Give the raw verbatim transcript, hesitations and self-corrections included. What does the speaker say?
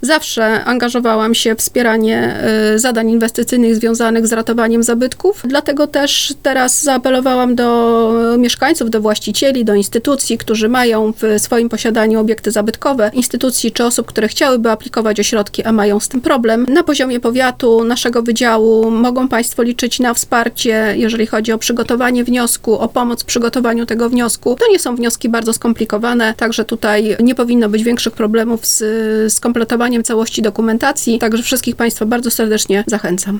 zawsze angażowałam się w wspieranie zadań inwestycyjnych związanych z ratowaniem zabytków, dlatego też teraz zaapelowałam do mieszkańców, do właścicieli, do instytucji, którzy mają w swoim posiadaniu obiekty zabytkowe, instytucji czy osób, które chciałyby aplikować o środki, a mają z tym problem. Na poziomie powiatu, naszego wydziału mogą Państwo liczyć na wsparcie, jeżeli chodzi o przygotowanie wniosku, o pomoc w przygotowaniu tego wniosku. To nie są wnioski bardzo skomplikowane, także tutaj nie powinno być większych problemów z skompletowaniem całości dokumentacji, także wszystkich Państwa bardzo serdecznie zachęcam.